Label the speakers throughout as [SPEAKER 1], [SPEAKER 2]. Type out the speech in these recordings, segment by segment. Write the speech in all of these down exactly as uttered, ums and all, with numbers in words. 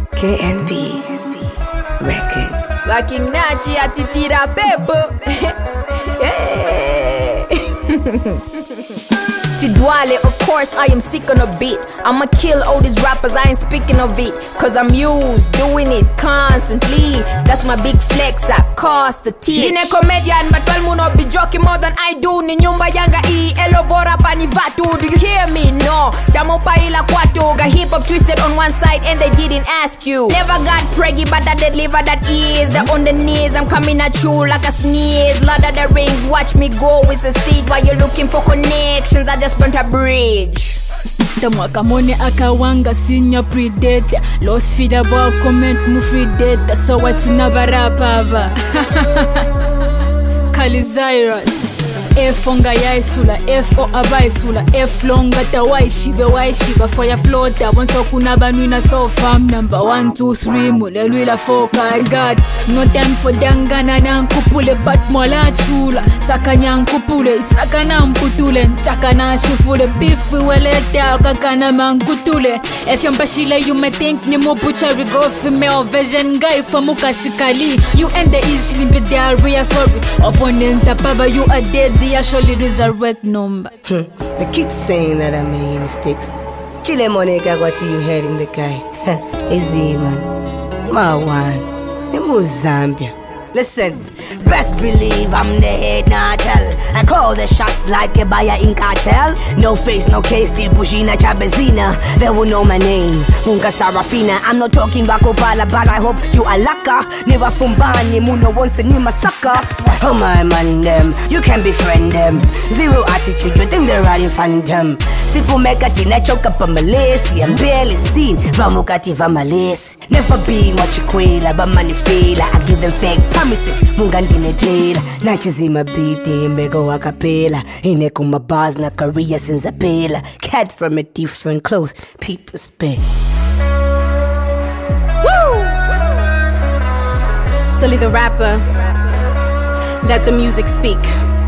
[SPEAKER 1] K N B Records.
[SPEAKER 2] Wakinachi atitira bebo. Tidwale, of course I am sick on a beat. I'ma kill all these rappers, I ain't speaking of it. Cause I'm used, doing it constantly. That's my big flex, I cost the teach. Dine comedian, but all muno be joking more than I do. Ni nyumba yanga i, elobora pani vatu. Do you hear me? No. Damo paila kwatu. Got hip hop twisted on one side and they didn't ask you. Never got preggy, but I deliver that is. They're on the knees, I'm coming at you like a sneeze. Lord of the Rings, watch me go with a seed. While you're looking for connections, I just burnt a bridge.
[SPEAKER 3] Tamwaka mone akawanga sinya predator. Lost feed about comment mu free data. So what's in a barapava? Kalizyrus F onga yaisula, F o abaisula, F longa tawai shiba, wai shiba for your floater. Once okuna banwina so fam number one, two, three, mulelwila foka. God, no time for dangana na nkupule, but mola chula. Sakanya nkupule, sakana mputule, nchakana shufule, bifu welete akakana mankutule. If yombashile you may think ni mobucha rigo female version guy from mukashikali. You end the easily be there, we are sorry. Opponent tapaba, you are dead. They actually resurrect number.
[SPEAKER 1] Hmm. They keep saying that I made mistakes. Chile moneka what you heard in the guy. Easy man. My one. The Zambia. Listen, best believe I'm the head natal. I call the shots like a buyer in cartel. No face, no case, the Bushina Chabezina. They will know my name, Munga Sarafina. I'm not talking Bakopala, but I hope you are laka. Never fumbani, muno once and you masaka. Oh my man, them, you can befriend them. Zero attitude, you think they're riding phantom. Siku mekati na choka pa malesi. I'm barely seen, vamukati vamalesi. Never be much quaila, but money faila. I give them fake promises, munga ndinetela. Nachizima biti, mbego akapela. Ineku mabars na career since apela. Cat from a different clothes, people spit.
[SPEAKER 4] Woo! Sully the rapper, let the music speak.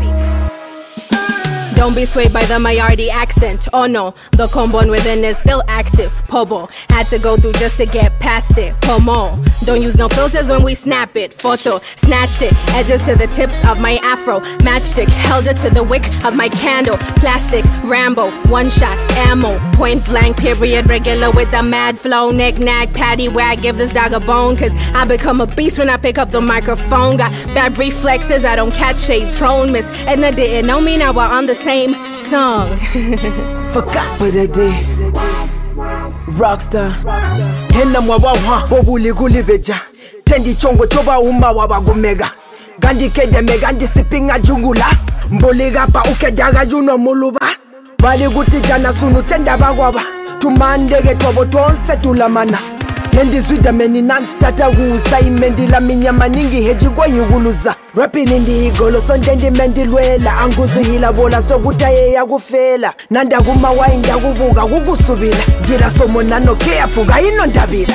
[SPEAKER 4] Don't be swayed by the Mayardi accent. Oh no, the combo within is still active. Pobo, had to go through just to get past it. Pomo, don't use no filters when we snap it. Photo, snatched it, edges to the tips of my afro. Matchstick, held it to the wick of my candle. Plastic, Rambo, one shot, ammo. Point blank, period, regular with the mad flow. Neck, nag, patty, wag, give this dog a bone. Cause I become a beast when I pick up the microphone. Got bad reflexes, I don't catch shade. Throne miss, Edna didn't know me, now we're on the same song.
[SPEAKER 5] Forgot what I did. Rockstar Hena mwawawa Wobuli guli beja Tendi chongo toba uma wabagumega Gandi kede me gandi sipinga jungula Mboli gapa ukedaga juno muluba Bali guti jana sunu tenda bagwaba Tumandege tobo tonse tulamana Hendi zwida meni non-starter husa Imendi la minyama ningi heji kwa yuguluza Rapping indi igolo sondendi mendi lwela Anguzu hila bola so gutaye ya gufela Nanda guma wa inda gubuga gugusubila Gira somo nano kea fuga ino ndabila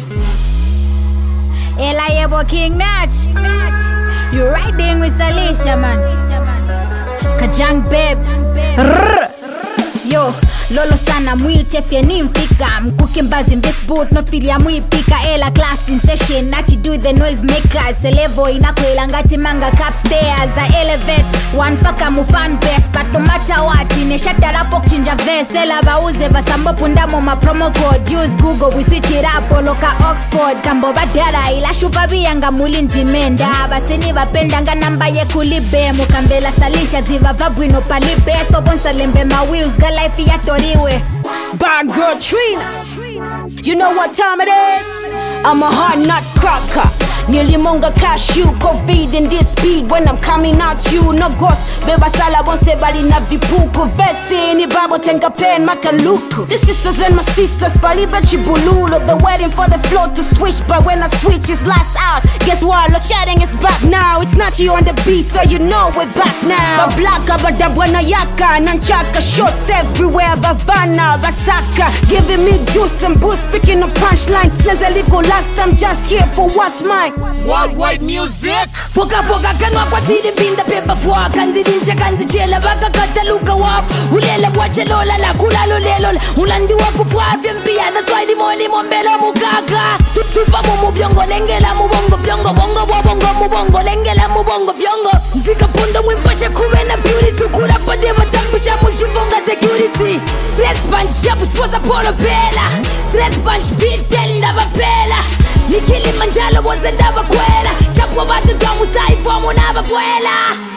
[SPEAKER 6] Ela yebo King Nach. You riding with Alicia man. Kajang babe. Rrr. Yo, lolo sana mwite fye nimfika. Mkuke mbazi in this boat, not fili ya mwipika. Ela class in session, nachi do the noise makers. Selevo inakwela ngati manga upstairs. I elevate, one faka mu fan base. But no matter what, ineshata rapo chinja verse. Ela bauze basambo pundamo ma promo code. Use Google, we switch it up, loka Oxford. Kambo badara, ila shupa biyanga mulindi menda. Basini bapenda nga namba ye kulibe. Mukambela salisha ziva vabwi no palibe. So bonsa lembe ma wheels, life ya toriwe.
[SPEAKER 4] Bad girl Trina, you know what time it is? I'm a hard nut cracker. Nearly monga cashew, COVID in this speed when I'm coming at you. No ghost, beba sala bonse bali na vipuku. Vese ni babo tenga pen makaluku. The sisters and my sisters, bali bechi bululo. They're waiting for the flow to switch, but when I switch it's lights out. Guess what? Lo shouting is back now. It's not you on the beat, so you know we're back now. The black abada buena yaka, nanchaka shots everywhere. Bavana, Basaka, giving me juice and boost, speaking of punchline. Since I leave go last, I'm just here for what's mine.
[SPEAKER 7] Worldwide music.
[SPEAKER 2] Foka foka kanwa kwa tidi binda pepa fwa kanzi dincha kanzi chela baka kata luka wap ulela wache lola la kula lolelo ulandi waku fwa vyempia that's why limo limo mbelo mukaka supa mumu byongo lengela mubongo vyongo bongo wabongo mubongo lengela mubongo vyongo nzika pundo mwimpashe kuwe na beauty sukura padeva tambusha mushifonga security stress punch jabu sposa polo pela stress punch beat tenda vapela nikili manjalo woze ndava kwela chapwa batu domu saifomu nava pwela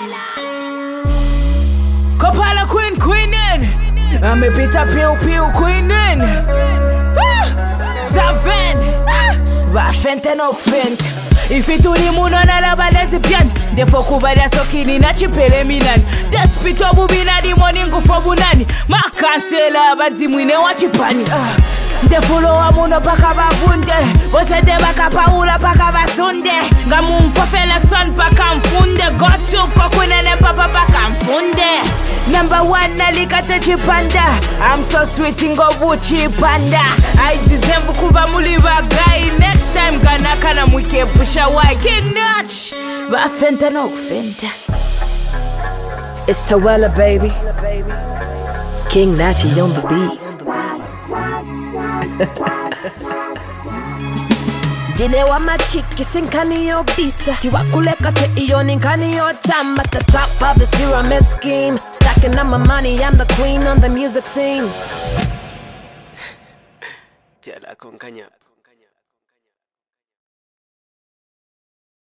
[SPEAKER 8] Kopala queen queenin amepita piu piu queenin Zaven Vafente no fente ifituri muno nalabalezi pian defo kubalia sokini na chipele minani despito bubina di moningu fobunani makansela abanzi mwine wachipani defulo wa muno paka babunde bosede baka paula paka basunde ngamumfofela son paka mfunde gotu kokunene papa paka mfunde number one nalikata chipanda I'm so sweet ingo buchi panda I deserve kuba muli bagai next time gana kana mwike pusha wai King Natch Vafenta no kufenta
[SPEAKER 2] It's Tawella baby King Natchy on the beat Dine wa machiki sinkani yo bisa Tiwa kuleka te iyo ninkani yo time At the top of this pyramid scheme Stacking up my money, I'm the queen on the music scene
[SPEAKER 7] Tiala con caña.